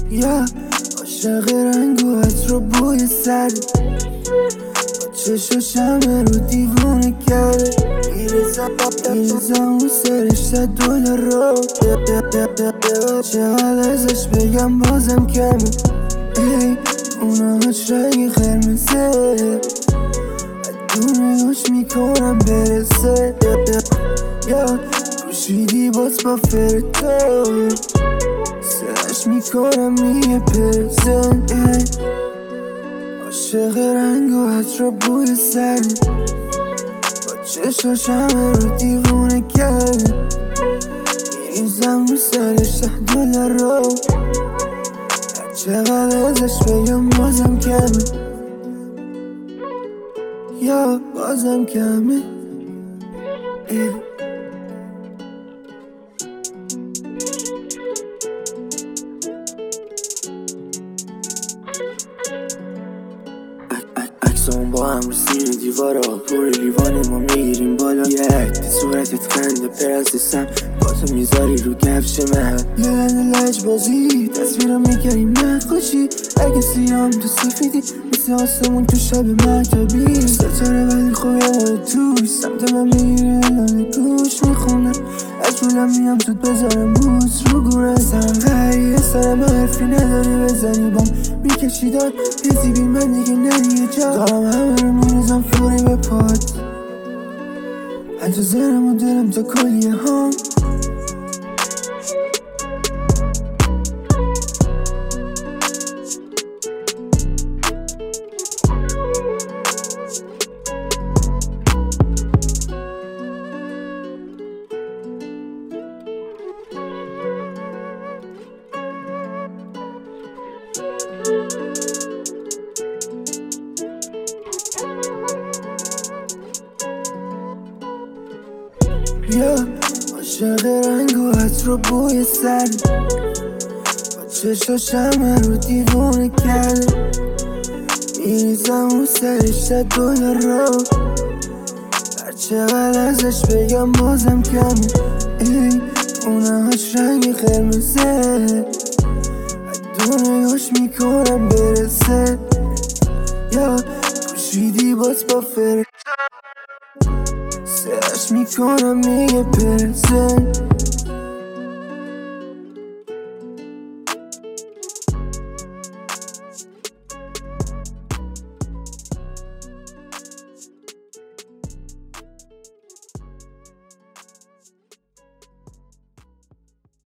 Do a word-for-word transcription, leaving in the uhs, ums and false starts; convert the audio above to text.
یا عاشق رنگ و عطر بوی سر با چشاشم رو دیوونه کرده. میریزم میریزم اون سرش صد دلار رو. چقدر ازش بگم بازم کمه. ای اونهاش رنگ قرمزه، دونه هاش میکنم برسه. یا پوشیدی باز با فرتو، سرش میکنم میگه پرزن. عاشق رنگ و عطر بوی سر با چشاش همه رو دیوونه کرده. میریزم رو سرش ده دلار رو. چقدر ازش بگم بازم کمه. یا بازم کمه. عکسام با هم رو سینه دیوارا، پر لیوان ما میگیریم بالا. یه عکت صورتت خنده پرنسسم، با تو میذاری رو کفش من. یه لنه لج بازی تصویرم میگریم نقاشی. اگه سیام تو سفیدی مثل آسمون تو شب مهتابی. ستاره ولی خویم توش سمت من میگیره الان گوش میخونم. اجولم میام زود بذارم بوز رو گورم. سنغریه سرم حرفی نداری بزنی بام میکشی داد کسی بی من دیگه نریه جا. دارم همه رو میریزم فوری به پاد، حتی زرم و دلم تا کلیه هم. یا عاشق رنگ و عطر و بوی سر با چشاش همه رو دیوونه کرده. میریزم اون سرش ده دلار رو. هر چقدر ازش بگم بازم کمه. ای اونهاش رنگ قرمزه، دونه هاش میکنم برسه. یا پوشیدی باز با فر سرش میکنم میگه پرزن.